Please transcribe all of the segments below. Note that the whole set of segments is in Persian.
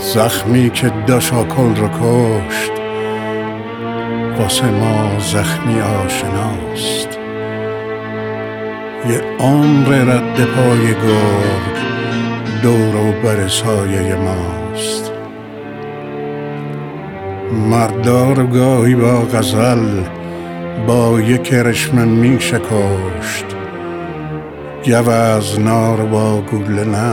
زخمی که داشاکل رو کشت واسه ما زخمی آشناست. یه عمر رد پای گرگ دور و بر سایه ماست. مردار گاهی با غزل با یک کرشمه می شکشت، گوزنا رو با گوله نه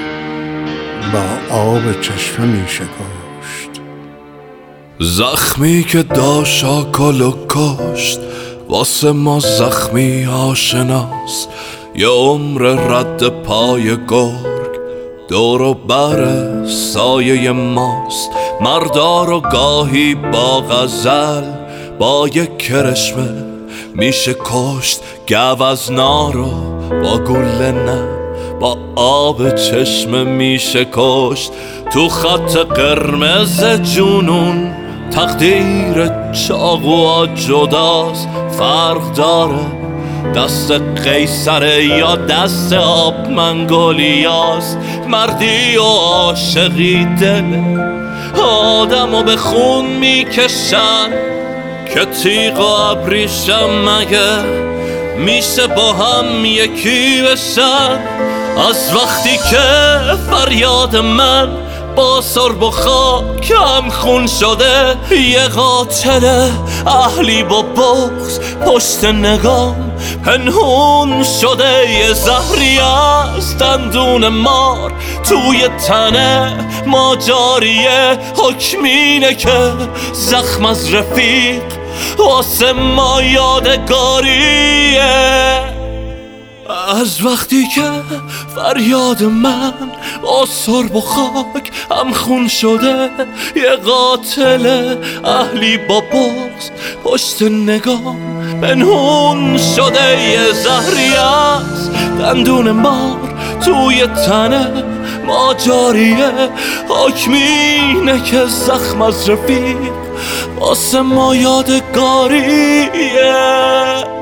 با آب چشمه می شکشت. زخمی که داشاکلو کشت واسه ما زخمی آشناست. یه عمر رد پای گرگ دور و بر سایه ماست. مردار و گاهی با غزل با یک کرشمه میشه کشت، گوزنا رو با گله نه با آب چشمه میشه کشت. تو خط قرمز جنون تقدیر چاقوها جداست. فرق داره دست قیصره یا دست آب منگولیاست. مردی و عاشقی دل آدمو به خون میکشن که تیغ و ابریشم مگه میشه با هم یکی بشن. از وقتی که فریاد من با سرب و خاک هم خون شده، یه قاتل اهلی با بغض پشت نگام پنهون شده. یه زهری از دندون مار توی تنه ما جاریه. حکمینه که زخم از رفیق واسه ما یادگاریه. از وقتی که فریاد من با سرب و خاک هم خون شده، یه قاتل اهلی با بغض پشت نگام پنهون شده. یه زهری از دندون مار توی تنه ما جاریه. حکمینه که زخم از رفیق واسه ما یادگاریه.